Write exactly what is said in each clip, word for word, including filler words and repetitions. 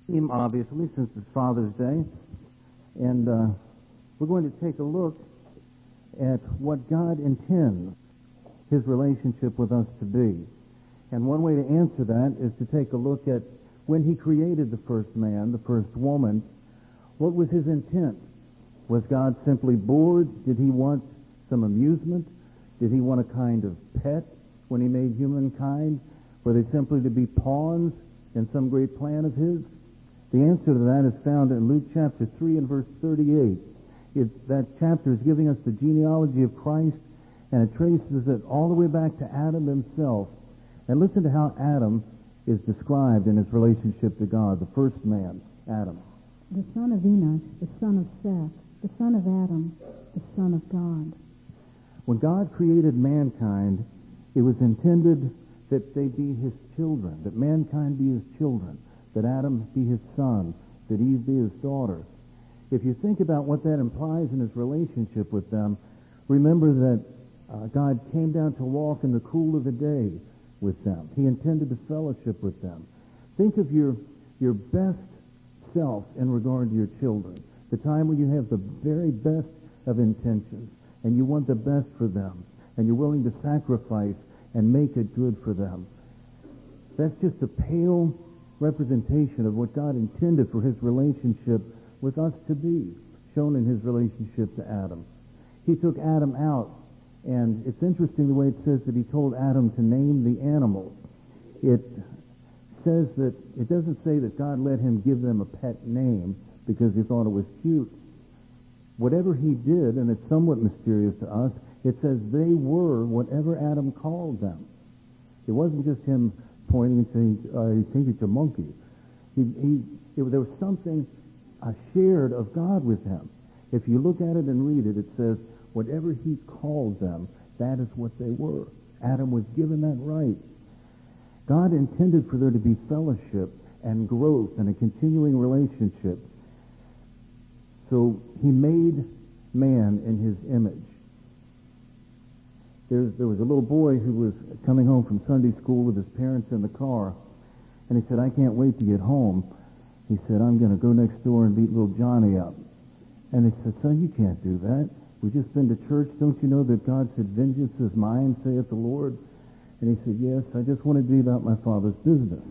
theme, obviously, since it's Father's Day. And uh, we're going to take a look at what God intends His relationship with us to be. And one way to answer that is to take a look at when He created the first man, the first woman, what was His intent? Was God simply bored? Did He want some amusement? Did He want a kind of pet when He made humankind? Were they simply to be pawns in some great plan of His? The answer to that is found in Luke chapter three and verse thirty-eight. It, that chapter is giving us the genealogy of Christ, and it traces it all the way back to Adam himself. And listen to how Adam is described in his relationship to God, the first man, Adam. The son of Enosh, the son of Seth, the son of Adam, the son of God. When God created mankind, it was intended that they be His children, that mankind be His children, that Adam be His son, that Eve be His daughter. If you think about what that implies in His relationship with them, remember that uh, God came down to walk in the cool of the day with them. He intended to fellowship with them. Think of your your best self in regard to your children, the time when you have the very best of intentions, and you want the best for them, and you're willing to sacrifice and make it good for them. That's just a pale representation of what God intended for His relationship with us to be, shown in His relationship to Adam. He took Adam out, and it's interesting the way it says that He told Adam to name the animals. It says that, it doesn't say that God let him give them a pet name because He thought it was cute. Whatever He did, and it's somewhat mysterious to us, it says they were whatever Adam called them. It wasn't just him pointing and saying, uh, "I think it's a monkey." He, he, it, there was something uh, shared of God with him. If you look at it and read it, it says, whatever He called them, that is what they were. Adam was given that right. God intended for there to be fellowship and growth and a continuing relationship. So He made man in His image. There's, there was a little boy who was coming home from Sunday school with his parents in the car, and he said, "I can't wait to get home." He said, "I'm going to go next door and beat little Johnny up." And they said, "Son, you can't do that. We've just been to church. Don't you know that God said, 'Vengeance is mine, saith the Lord'?" And he said, "Yes, I just want to be about my Father's business."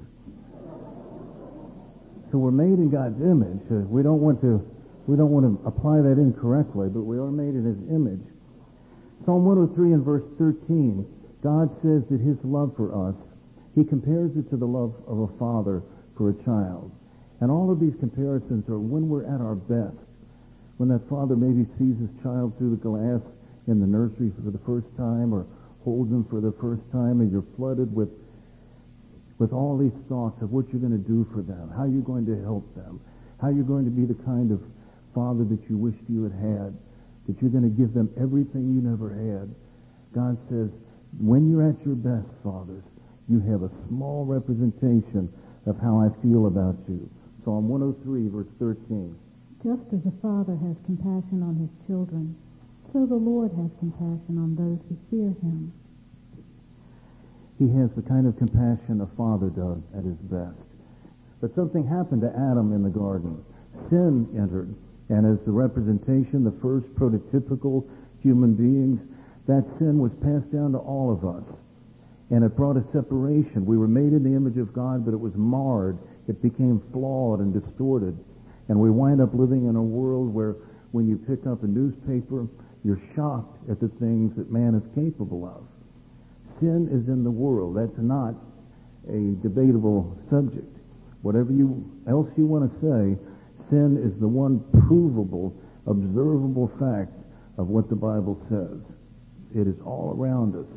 So we're made in God's image. Uh, we don't want to we don't want to apply that incorrectly, but we are made in His image. Psalm one oh three and verse thirteen, God says that His love for us, He compares it to the love of a father for a child. And all of these comparisons are when we're at our best. When that father maybe sees his child through the glass in the nursery for the first time, or holds him for the first time, and you're flooded with with all these thoughts of what you're going to do for them, how you're going to help them, how you're going to be the kind of father that you wished you had had, that you're going to give them everything you never had. God says, when you're at your best, fathers, you have a small representation of how I feel about you. Psalm one oh three, verse thirteen. Just as a father has compassion on his children, so the Lord has compassion on those who fear Him. He has the kind of compassion a father does at his best. But something happened to Adam in the garden. Sin entered, and as the representation, the first prototypical human beings, that sin was passed down to all of us. And it brought a separation. We were made in the image of God, but it was marred. It became flawed and distorted. And we wind up living in a world where when you pick up a newspaper, you're shocked at the things that man is capable of. Sin is in the world. That's not a debatable subject. Whatever you else you want to say, sin is the one provable, observable fact of what the Bible says. It is all around us.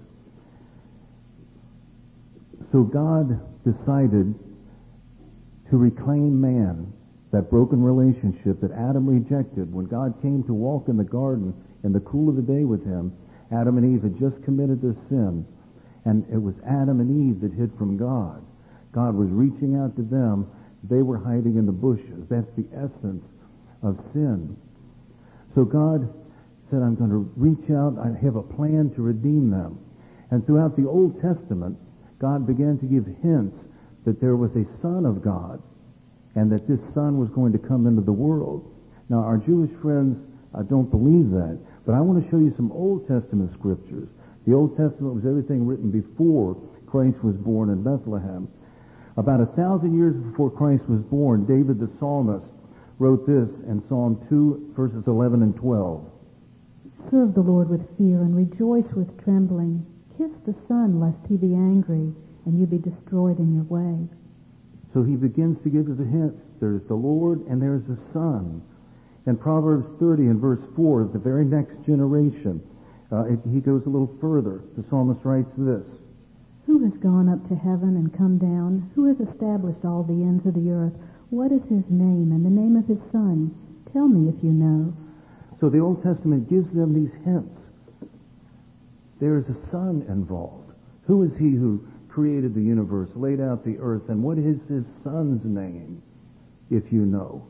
So God decided to reclaim man, that broken relationship that Adam rejected. When God came to walk in the garden in the cool of the day with Him, Adam and Eve had just committed their sin, and it was Adam and Eve that hid from God. God was reaching out to them. They were hiding in the bushes. That's the essence of sin. So God said, I'm going to reach out. I have a plan to redeem them. And throughout the Old Testament, God began to give hints that there was a Son of God and that this Son was going to come into the world. Now, our Jewish friends uh, don't believe that, but I want to show you some Old Testament scriptures. The Old Testament was everything written before Christ was born in Bethlehem. About a thousand years before Christ was born, David the psalmist wrote this in Psalm two, verses eleven and twelve. Serve the Lord with fear and rejoice with trembling. Kiss the Son, lest he be angry, and you be destroyed in your way. So he begins to give us a hint. There's the Lord and there's the Son. In Proverbs thirty and verse four, the very next generation, uh, it, he goes a little further. The psalmist writes this. Who has gone up to heaven and come down? Who has established all the ends of the earth? What is his name and the name of his Son? Tell me if you know. So the Old Testament gives them these hints. There is a Son involved. Who is he who created the universe, laid out the earth, and what is his Son's name, if you know?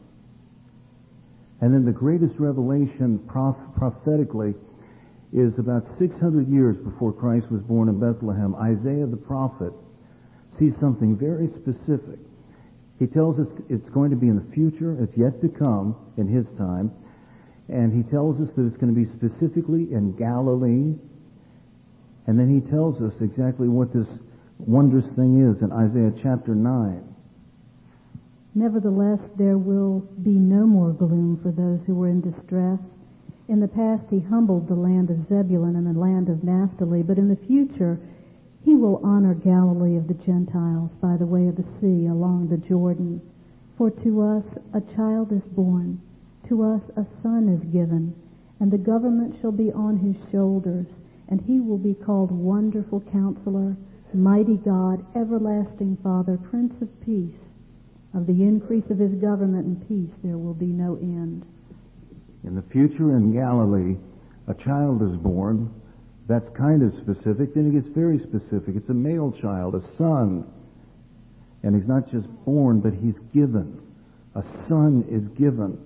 And then the greatest revelation proph- prophetically is about six hundred years before Christ was born in Bethlehem. Isaiah the prophet sees something very specific. He tells us it's going to be in the future, it's yet to come in his time, and he tells us that it's going to be specifically in Galilee, and then he tells us exactly what this wondrous thing is in Isaiah chapter nine. Nevertheless, there will be no more gloom for those who were in distress. In the past, he humbled the land of Zebulun and the land of Naphtali, but in the future, he will honor Galilee of the Gentiles by the way of the sea along the Jordan. For to us a child is born, to us a son is given, and the government shall be on his shoulders, and he will be called Wonderful Counselor, Mighty God, Everlasting Father, Prince of Peace. Of the increase of his government and peace there will be no end. In the future in Galilee, a child is born. That's kind of specific. Then it gets very specific. It's a male child, a son. And he's not just born, but he's given. A son is given.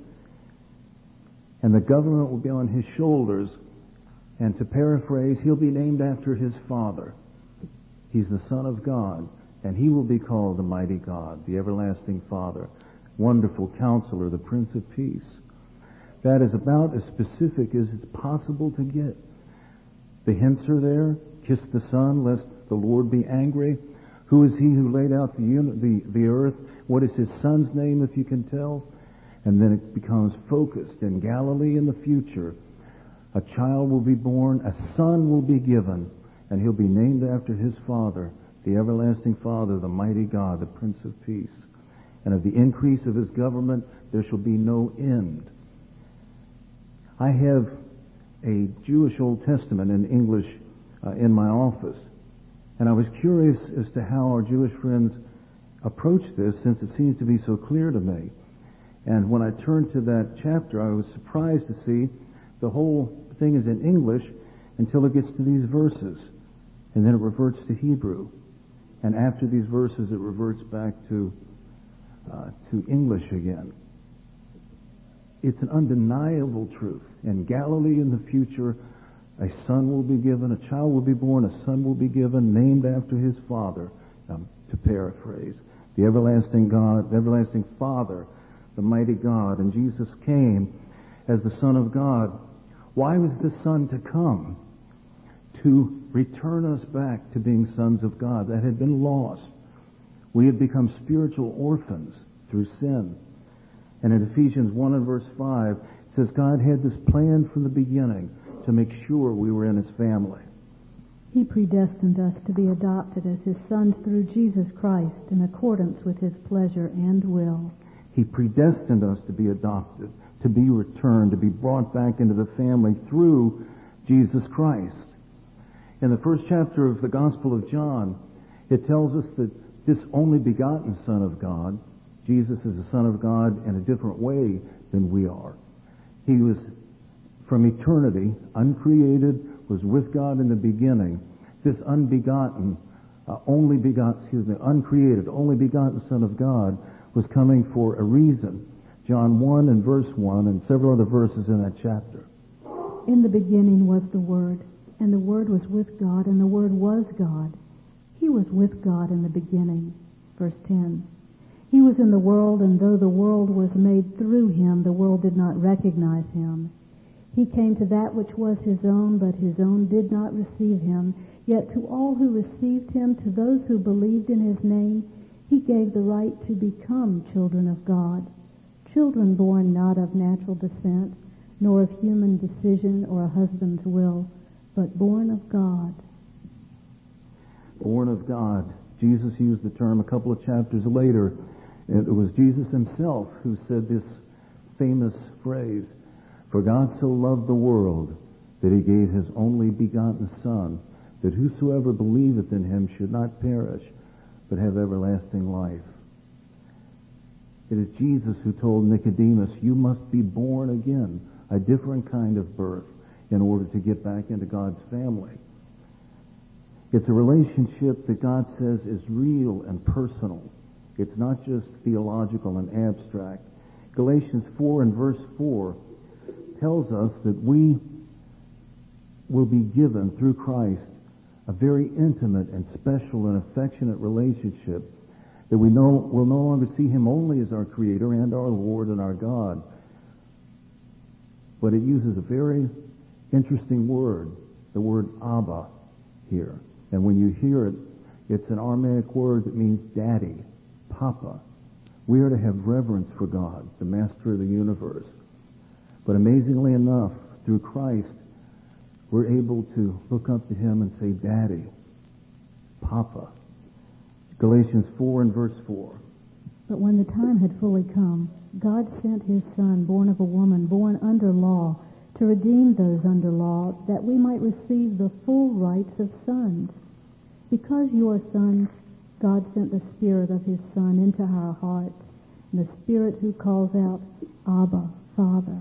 And the government will be on his shoulders. And to paraphrase, he'll be named after his father. He's the Son of God. And he will be called the Mighty God, the Everlasting Father, Wonderful Counselor, the Prince of Peace. That is about as specific as it's possible to get. The hints are there. Kiss the Son, lest the Lord be angry. Who is he who laid out the, uni- the, the earth? What is his Son's name, if you can tell? And then it becomes focused. In Galilee in the future, a child will be born, a son will be given, and he'll be named after his father, the Everlasting Father, the Mighty God, the Prince of Peace. And of the increase of his government, there shall be no end. I have a Jewish Old Testament in English uh, in my office, and I was curious as to how our Jewish friends approach this, since it seems to be so clear to me. And when I turned to that chapter, I was surprised to see the whole thing is in English until it gets to these verses, and then it reverts to Hebrew. And after these verses, it reverts back to uh, to English again. It's an undeniable truth. In Galilee in the future, a son will be given, a child will be born, a son will be given, named after his father, um, to paraphrase. The everlasting God, the everlasting Father, the mighty God. And Jesus came as the Son of God. Why was the Son to come? To return us back to being sons of God that had been lost. We had become spiritual orphans through sin. And in Ephesians one and verse five, it says God had this plan from the beginning to make sure we were in his family. He predestined us to be adopted as his sons through Jesus Christ in accordance with his pleasure and will. He predestined us to be adopted, to be returned, to be brought back into the family through Jesus Christ. In the first chapter of the Gospel of John, it tells us that this only begotten Son of God, Jesus is the Son of God in a different way than we are. He was from eternity, uncreated, was with God in the beginning. This unbegotten, uh, only begotten, excuse me, uncreated, only begotten Son of God was coming for a reason. John one and verse one and several other verses in that chapter. In the beginning was the Word, and the Word was with God, and the Word was God. He was with God in the beginning. Verse ten. He was in the world, and though the world was made through him, the world did not recognize him. He came to that which was his own, but his own did not receive him. Yet to all who received him, to those who believed in his name, he gave the right to become children of God. Children born not of natural descent, nor of human decision or a husband's will, but born of God. Born of God. Jesus used the term a couple of chapters later. It was Jesus himself who said this famous phrase, "For God so loved the world that he gave his only begotten Son, that whosoever believeth in him should not perish, but have everlasting life." It is Jesus who told Nicodemus, "You must be born again, a different kind of birth, in order to get back into God's family." It's a relationship that God says is real and personal. It's not just theological and abstract. Galatians four and verse four tells us that we will be given through Christ a very intimate and special and affectionate relationship, that we know, will no longer see him only as our Creator and our Lord and our God. But it uses a very interesting word, the word Abba here. And when you hear it, it's an Aramaic word that means daddy, papa. We are to have reverence for God, the master of the universe. But amazingly enough, through Christ, we're able to look up to him and say, Daddy, Papa. Galatians four and verse four. But when the time had fully come, God sent his Son, born of a woman, born under law, to redeem those under law, that we might receive the full rights of sons. Because you are sons, God sent the Spirit of his Son into our hearts, and the Spirit who calls out, Abba, Father.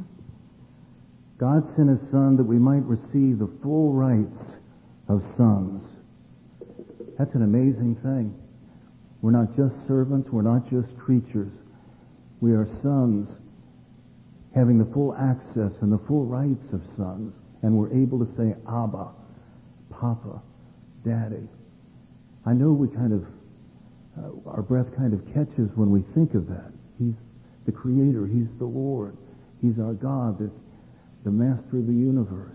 God sent his Son that we might receive the full rights of sons. That's an amazing thing. We're not just servants, we're not just creatures. We are sons having the full access and the full rights of sons, and we're able to say, Abba, Papa, Daddy. I know we kind of, uh, our breath kind of catches when we think of that. He's the Creator, he's the Lord, he's our God, the, the Master of the universe.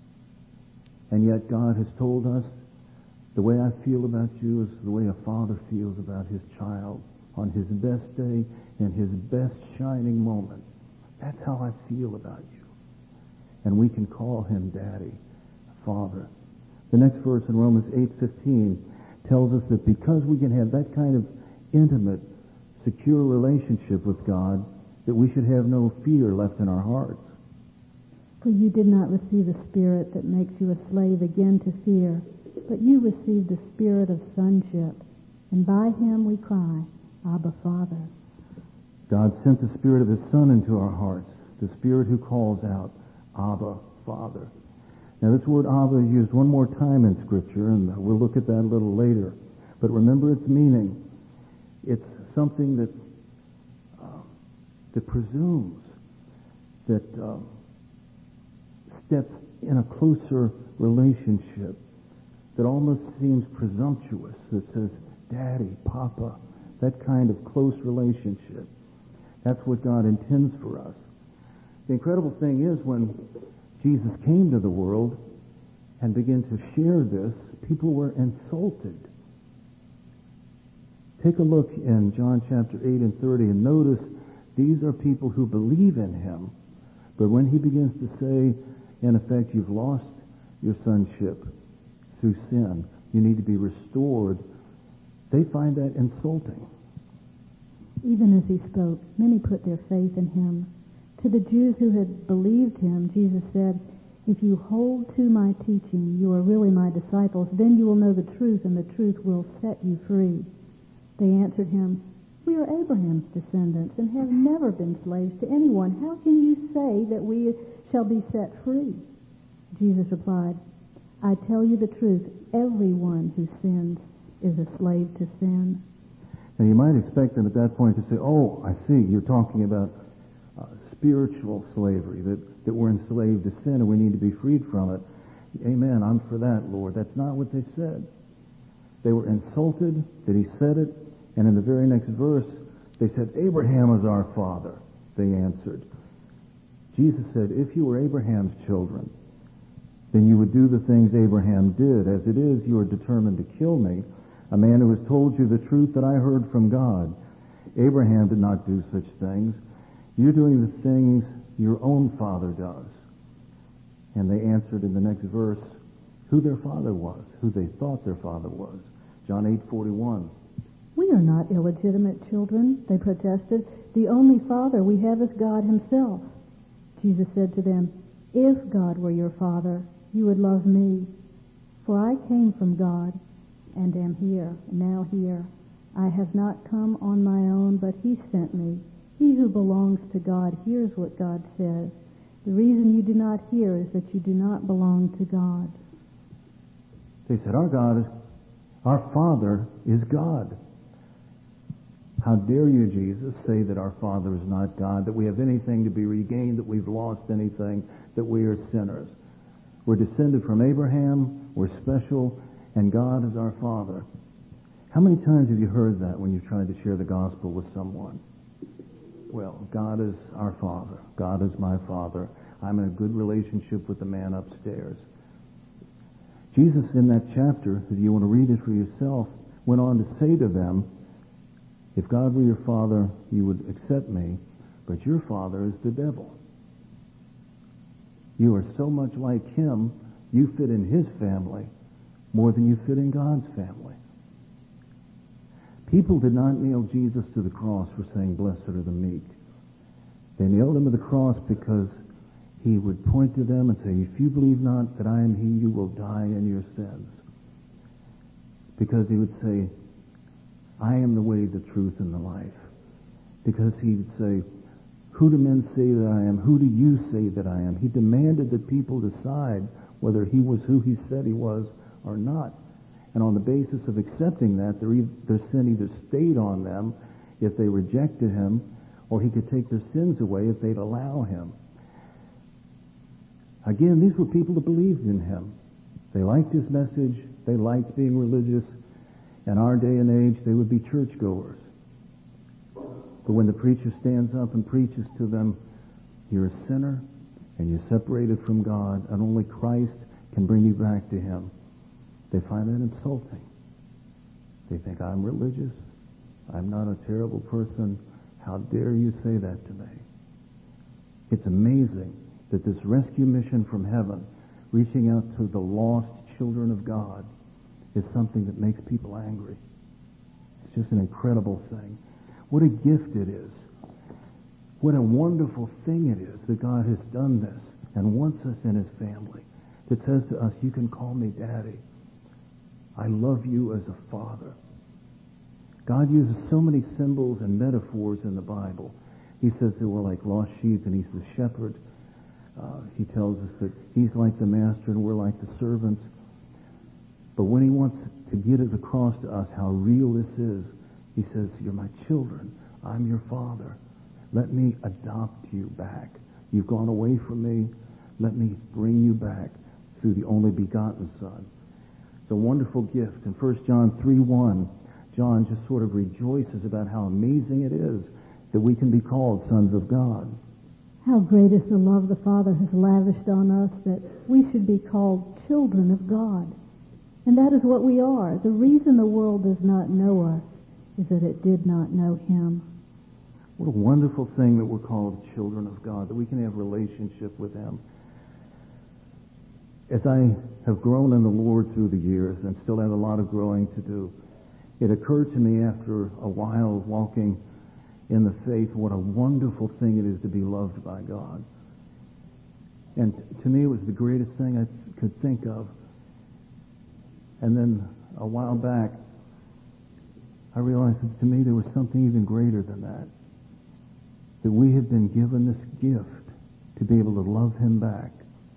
And yet God has told us, the way I feel about you is the way a father feels about his child on his best day and his best shining moment. That's how I feel about you. And we can call him Daddy, Father. The next verse in Romans eight fifteen tells us that because we can have that kind of intimate, secure relationship with God, that we should have no fear left in our hearts. For you did not receive a spirit that makes you a slave again to fear, but you received the spirit of sonship, and by him we cry, Abba, Father. God sent the Spirit of his Son into our hearts, the Spirit who calls out, Abba, Father. Now this word Abba is used one more time in Scripture, and we'll look at that a little later. But remember its meaning. It's something that, uh, that presumes, that uh, steps in a closer relationship, that almost seems presumptuous, that says, Daddy, Papa, that kind of close relationship. That's what God intends for us. The incredible thing is when Jesus came to the world and began to share this, people were insulted. Take a look in John chapter eight and thirty and notice these are people who believe in him. But when he begins to say, in effect, you've lost your sonship through sin, you need to be restored, they find that insulting. Even as he spoke, many put their faith in him. To the Jews who had believed him, Jesus said, if you hold to my teaching, you are really my disciples, then you will know the truth, and the truth will set you free. They answered him, we are Abraham's descendants and have never been slaves to anyone. How can you say that we shall be set free? Jesus replied, I tell you the truth, everyone who sins is a slave to sin. Now you might expect them at that point to say, oh, I see, you're talking about uh, spiritual slavery, that, that we're enslaved to sin and we need to be freed from it. Amen, I'm for that, Lord. That's not what they said. They were insulted that he said it, and in the very next verse, They said, Abraham is our father. They answered. Jesus said, if you were Abraham's children, then you would do the things Abraham did. As it is, you are determined to kill me, a man who has told you the truth that I heard from God. Abraham did not do such things. You're doing the things your own father does. And they answered in the next verse who their father was, who they thought their father was. John eight forty-one. We are not illegitimate children, they protested. The only father we have is God himself. Jesus said to them, if God were your father, you would love me. For I came from God and am here, now here. I have not come on my own, but he sent me. He who belongs to God hears what God says. The reason you do not hear is that you do not belong to God. They said, our God is, our Father is God. How dare you, Jesus, say that our Father is not God, that we have anything to be regained, that we've lost anything, that we are sinners. We're descended from Abraham, we're special, and God is our Father. How many times have you heard that when you've tried to share the gospel with someone? Well, God is our Father. God is my Father. I'm in a good relationship with the man upstairs. Jesus, in that chapter, if you want to read it for yourself, went on to say to them, if God were your father, you would accept me, but your father is the devil. You are so much like him, you fit in his family more than you fit in God's family. People did not nail Jesus to the cross for saying, blessed are the meek. They nailed him to the cross because he would point to them and say, if you believe not that I am he, you will die in your sins. Because he would say, I am the way, the truth, and the life. Because he would say, who do men say that I am? Who do you say that I am? He demanded that people decide whether he was who he said he was or not. And on the basis of accepting that, their, their sin either stayed on them if they rejected him, or he could take their sins away if they'd allow him. Again, these were people that believed in him. They liked his message. They liked being religious. In our day and age, they would be churchgoers. But when the preacher stands up and preaches to them, you're a sinner and you're separated from God, and only Christ can bring you back to him, they find that insulting. They think, I'm religious. I'm not a terrible person. How dare you say that to me? It's amazing that this rescue mission from heaven, reaching out to the lost children of God, is something that makes people angry. It's just an incredible thing. What a gift it is. What a wonderful thing it is that God has done this and wants us in his family. That says to us, you can call me Daddy. I love you as a father. God uses so many symbols and metaphors in the Bible. He says that we're like lost sheep and he's the shepherd. Uh, he tells us that he's like the master and we're like the servants. But when he wants to get it across to us how real this is, he says, you're my children. I'm your father. Let me adopt you back. You've gone away from me. Let me bring you back through the only begotten Son. It's a wonderful gift. In First John three one, John just sort of rejoices about how amazing it is that we can be called sons of God. How great is the love the Father has lavished on us that we should be called children of God. And that is what we are. The reason the world does not know us is that it did not know him. What a wonderful thing that we're called children of God, that we can have relationship with him. As I have grown in the Lord through the years and still have a lot of growing to do, it occurred to me after a while of walking in the faith what a wonderful thing it is to be loved by God. And to me it was the greatest thing I could think of. And then a while back, I realized that to me there was something even greater than that. That we have been given this gift to be able to love him back.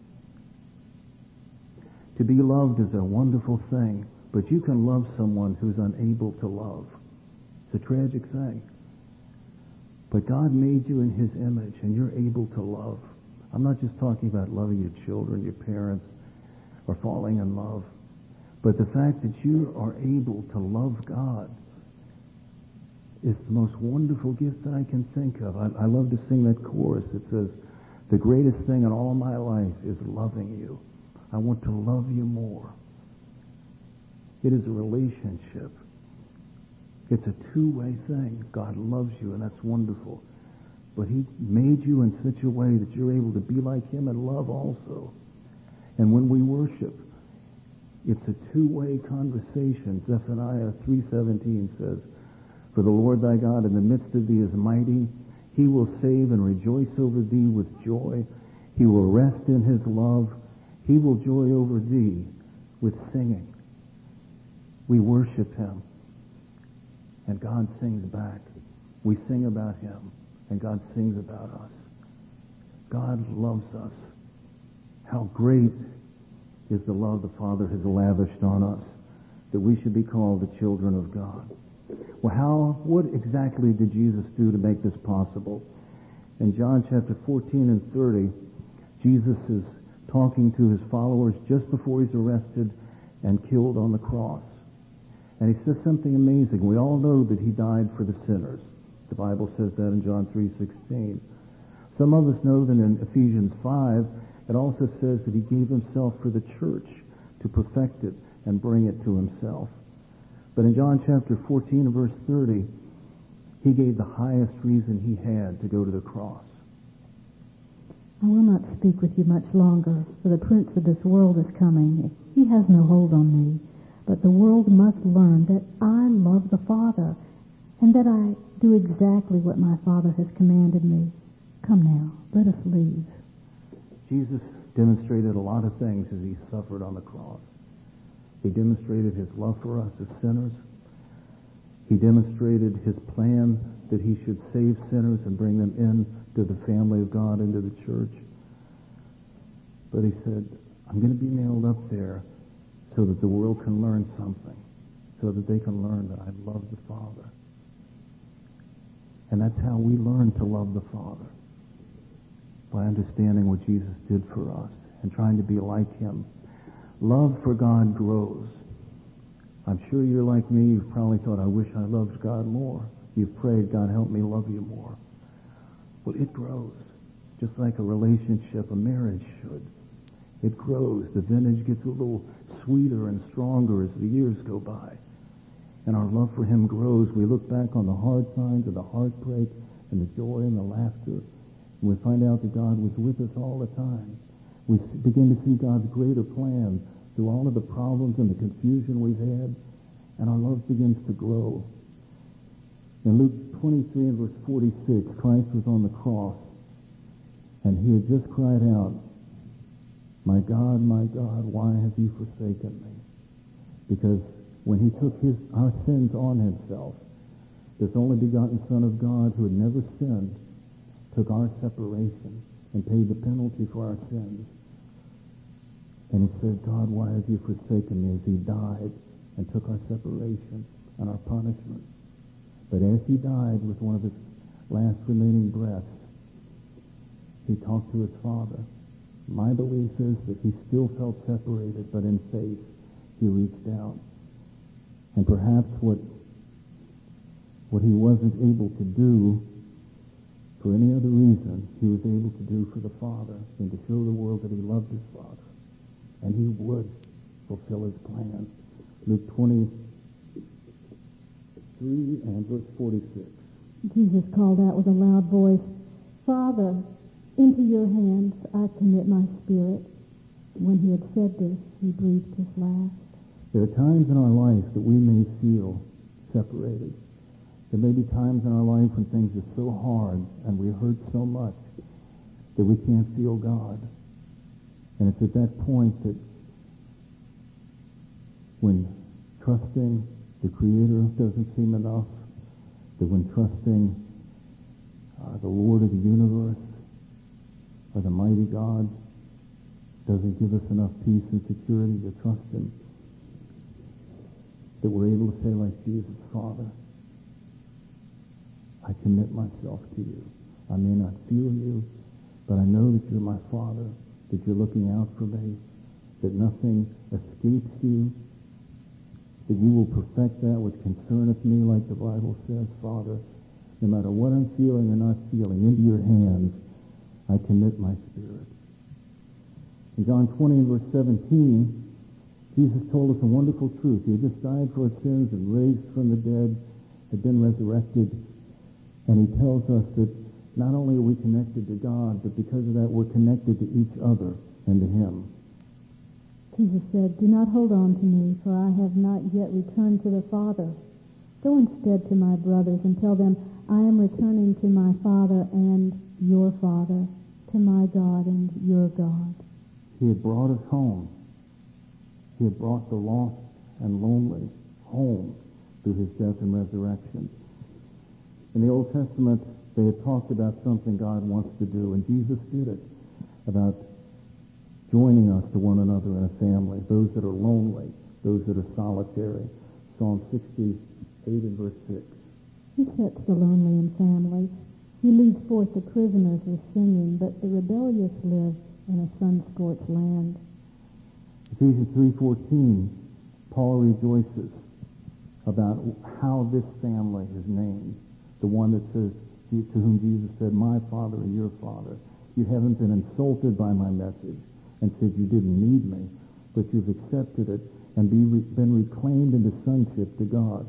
To be loved is a wonderful thing, but you can love someone who's unable to love. It's a tragic thing. But God made you in his image, and you're able to love. I'm not just talking about loving your children, your parents, or falling in love, but the fact that you are able to love God. is the most wonderful gift that I can think of. I, I love to sing that chorus that says, the greatest thing in all my life is loving you. I want to love you more. It is a relationship. It's a two-way thing. God loves you, and that's wonderful. But he made you in such a way that you're able to be like him and love also. And when we worship, it's a two-way conversation. Zephaniah three seventeen says, for the Lord thy God in the midst of thee is mighty. He will save and rejoice over thee with joy. He will rest in his love. He will joy over thee with singing. We worship him, and God sings back. We sing about him, and God sings about us. God loves us. How great is the love the Father has lavished on us, that we should be called the children of God. Well, how, what exactly did Jesus do to make this possible? In John chapter fourteen and thirty, Jesus is talking to his followers just before he's arrested and killed on the cross. And he says something amazing. We all know that he died for the sinners. The Bible says that in John three sixteen. Some of us know that in Ephesians five, it also says that he gave himself for the church to perfect it and bring it to himself. But in John chapter fourteen and verse thirty, he gave the highest reason he had to go to the cross. I will not speak with you much longer, for the prince of this world is coming. He has no hold on me. But the world must learn that I love the Father, and that I do exactly what my Father has commanded me. Come now, let us leave. Jesus demonstrated a lot of things as he suffered on the cross. He demonstrated his love for us as sinners. He demonstrated his plan that he should save sinners and bring them in to the family of God, into the church. But he said, I'm going to be nailed up there so that the world can learn something, so that they can learn that I love the Father. And that's how we learn to love the Father, by understanding what Jesus did for us and trying to be like him. Love for God grows. I'm sure you're like me. You've probably thought, I wish I loved God more. You've prayed, God, help me love you more. Well, it grows, just like a relationship, a marriage should. It grows. The vintage gets a little sweeter and stronger as the years go by. And our love for him grows. We look back on the hard times and the heartbreak and the joy and the laughter, and we find out that God was with us all the time. We begin to see God's greater plan through all of the problems and the confusion we've had, and our love begins to grow. In Luke twenty-three and verse forty-six, Christ was on the cross, and he had just cried out, my God, my God, why have you forsaken me? Because when he took his our sins on himself, this only begotten Son of God who had never sinned took our separation and paid the penalty for our sins. And he said, God, why have you forsaken me? As he died and took our separation and our punishment. But as he died with one of his last remaining breaths, he talked to his Father. My belief is that he still felt separated, but in faith he reached out. And perhaps what what he wasn't able to do for any other reason, he was able to do for the Father, and to show the world that he loved his Father. And he would fulfill his plan. Luke twenty-three and verse forty-six. Jesus called out with a loud voice, Father, into your hands I commit my spirit. When he had said this, he breathed his last. There are times in our life that we may feel separated. There may be times in our life when things are so hard and we hurt so much that we can't feel God. And it's at that point that when trusting the Creator doesn't seem enough, that when trusting uh, the Lord of the universe or the mighty God doesn't give us enough peace and security to trust him, that we're able to say like Jesus, Father, I commit myself to you. I may not feel you, but I know that you're my Father, that you're looking out for me, that nothing escapes you, that you will perfect that which concerneth me, like the Bible says. Father, no matter what I'm feeling or not feeling, into your hands I commit my spirit. In John twenty and verse seventeen, Jesus told us a wonderful truth. He had just died for our sins and raised from the dead, had been resurrected. And he tells us that not only are we connected to God, but because of that we're connected to each other and to him. Jesus said, "Do not hold on to me, for I have not yet returned to the Father. Go instead to my brothers and tell them, I am returning to my Father and your Father, to my God and your God." He had brought us home. He had brought the lost and lonely home through his death and resurrection. In the Old Testament, they had talked about something God wants to do, and Jesus did it, about joining us to one another in a family, those that are lonely, those that are solitary. Psalm sixty-eight and verse six. He sets the lonely in families. He leads forth the prisoners with singing, but the rebellious live in a sun-scorched land. Ephesians three fourteen, Paul rejoices about how this family is named. The one that says, to whom Jesus said, "My Father and your Father." You haven't been insulted by my message and said you didn't need me, but you've accepted it and be re- been reclaimed into sonship to God.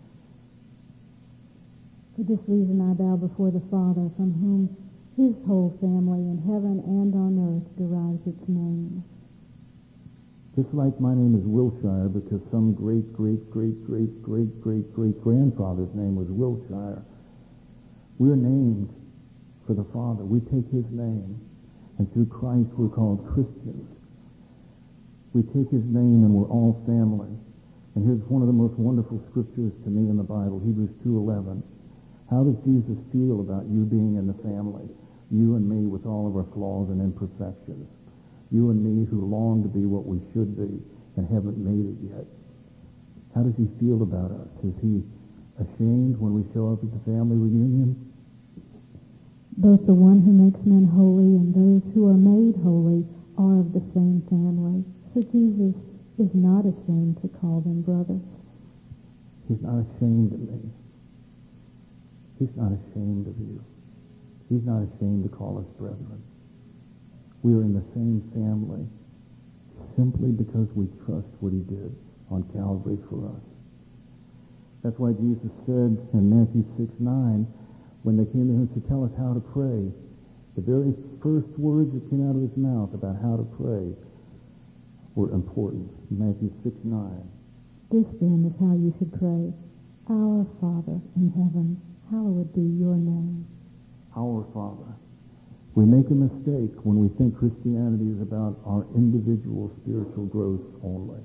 For this reason I bow before the Father, from whom his whole family in heaven and on earth derives its name. Just like my name is Wilshire because some great, great, great, great, great, great, great grandfather's name was Wilshire. We're named for the Father. We take his name, and through Christ we're called Christians. We take his name and we're all family. And here's one of the most wonderful scriptures to me in the Bible, Hebrews two eleven. How does Jesus feel about you being in the family? You and me with all of our flaws and imperfections. You and me who long to be what we should be and haven't made it yet. How does he feel about us? Is he ashamed when we show up at the family reunion? Both the one who makes men holy and those who are made holy are of the same family. So Jesus is not ashamed to call them brothers. He's not ashamed of me. He's not ashamed of you. He's not ashamed to call us brethren. We are in the same family simply because we trust what he did on Calvary for us. That's why Jesus said in Matthew six nine, when they came to him to tell us how to pray, the very first words that came out of his mouth about how to pray were important. Matthew six nine. This then is how you should pray. Our Father in heaven, hallowed be your name. Our Father. We make a mistake when we think Christianity is about our individual spiritual growth only.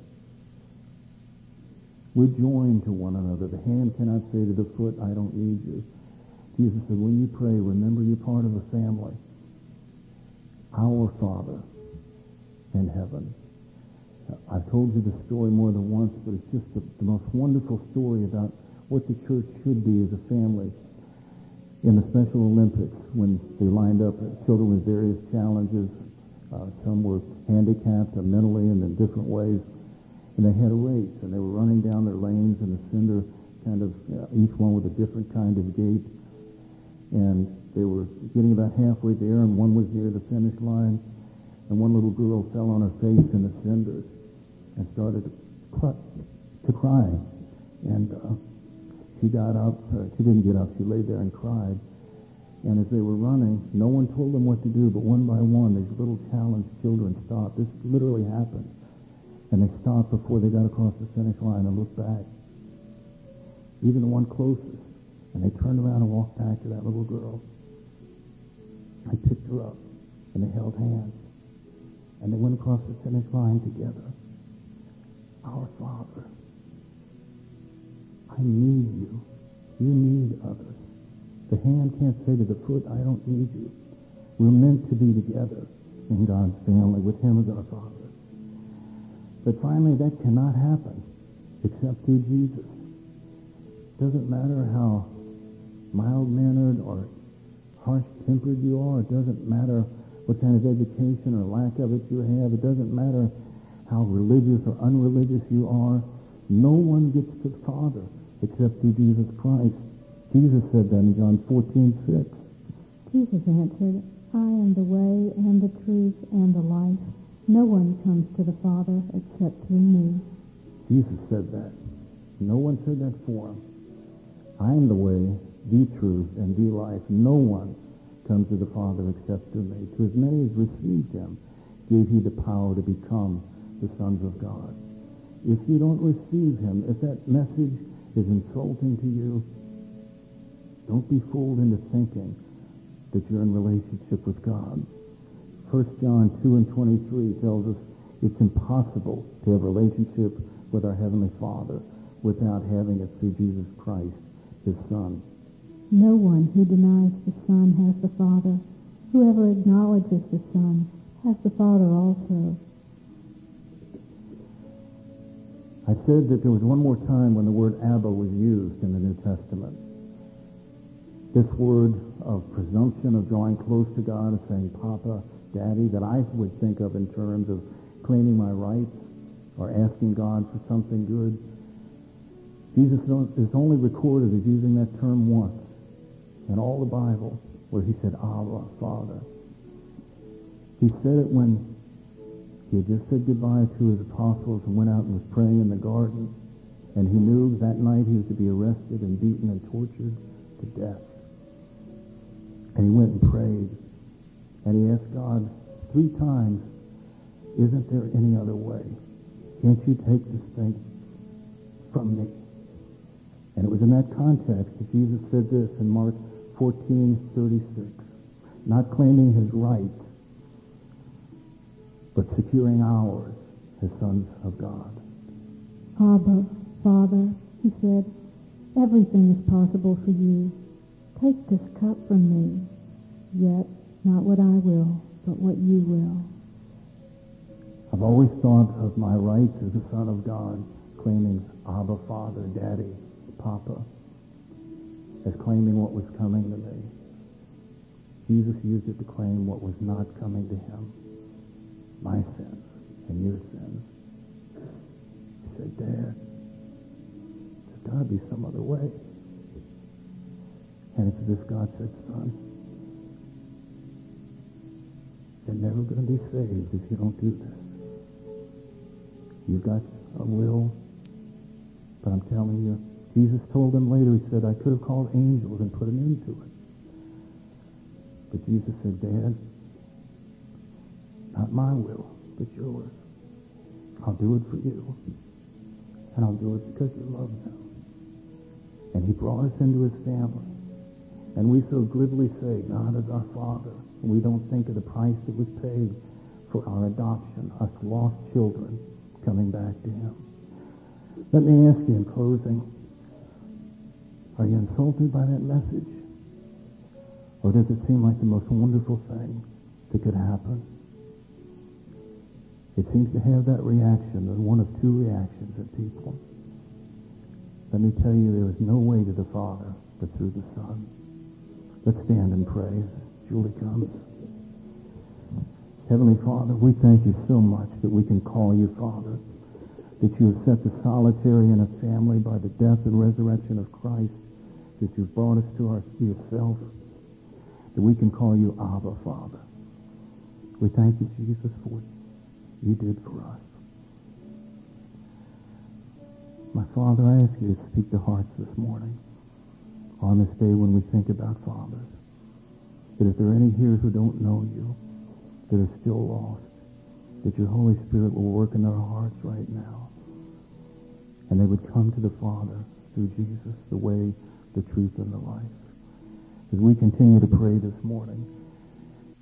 We're joined to one another. The hand cannot say to the foot, I don't need you. Jesus said, when you pray, remember you're part of a family. Our Father in heaven. I've told you the story more than once, but it's just the, the most wonderful story about what the church should be as a family. In the Special Olympics, when they lined up children with various challenges, uh, some were handicapped mentally and in different ways, and they had a race, and they were running down their lanes in the center, kind of uh, each one with a different kind of gait, and they were getting about halfway there, and one was near the finish line, and one little girl fell on her face in the cinders and started to, cry, to cry, and uh, she got up. Uh, she didn't get up. She lay there and cried. And as they were running, no one told them what to do, but one by one, these little challenged children stopped. This literally happened. And they stopped before they got across the finish line and looked back. Even the one closest. And they turned around and walked back to that little girl. They picked her up, and they held hands. And they went across the finish line together. Our Father, I need you. You need others. The hand can't say to the foot, I don't need you. We're meant to be together in God's family with him as our Father. But finally, that cannot happen except through Jesus. It doesn't matter how mild-mannered or harsh-tempered you are. It doesn't matter what kind of education or lack of it you have. It doesn't matter how religious or unreligious you are. No one gets to the Father except through Jesus Christ. Jesus said that in John fourteen six. Jesus answered, I am the way and the truth and the life. No one comes to the Father except through me. Jesus said that. No one said that for him. I am the way, the truth, and the life. No one comes to the Father except through me. To as many as received him, gave he the power to become the sons of God. If you don't receive him, if that message is insulting to you, don't be fooled into thinking that you're in relationship with God. First John two and twenty-three tells us it's impossible to have a relationship with our Heavenly Father without having it through Jesus Christ, his Son. No one who denies the Son has the Father. Whoever acknowledges the Son has the Father also. I said that there was one more time when the word Abba was used in the New Testament. This word of presumption, of drawing close to God, of saying Papa, Daddy, that I would think of in terms of claiming my rights or asking God for something good. Jesus is only recorded as using that term once in all the Bible, where he said, Abba, Father. He said it when he had just said goodbye to his apostles and went out and was praying in the garden, and he knew that night he was to be arrested and beaten and tortured to death. And he went and prayed, and he asked God three times, isn't there any other way? Can't you take this thing from me? And it was in that context that Jesus said this in Mark fourteen thirty-six, not claiming his right, but securing ours as sons of God. Abba, Father, he said, everything is possible for you. Take this cup from me, yet not what I will, but what you will. I've always thought of my rights as a son of God, claiming Abba, Father, Daddy, Papa, as claiming what was coming to me. Jesus used it to claim what was not coming to him. My sins and your sins. He said, Dad, there's got to be some other way. And it's this God said, son, you're never going to be saved if you don't do this. You've got a will, but I'm telling you, Jesus told them later, he said, I could have called angels and put an end to it. But Jesus said, Dad, not my will, but yours. I'll do it for you. And I'll do it because you love them. And he brought us into his family. And we so glibly say, God is our Father. And we don't think of the price that was paid for our adoption, us lost children coming back to him. Let me ask you in closing, are you insulted by that message? Or does it seem like the most wonderful thing that could happen? It seems to have that reaction, and one of two reactions in people. Let me tell you, there is no way to the Father but through the Son. Let's stand and pray as Julie comes. Heavenly Father, we thank you so much that we can call you Father, that you have set the solitary in a family by the death and resurrection of Christ, that you've brought us to our, yourself, that we can call you Abba, Father. We thank you, Jesus, for what you did for us. My Father, I ask you to speak to hearts this morning on this day when we think about fathers, that if there are any here who don't know you, that are still lost, that your Holy Spirit will work in their hearts right now, and they would come to the Father through Jesus, the way, the truth, and the life. As we continue to pray this morning,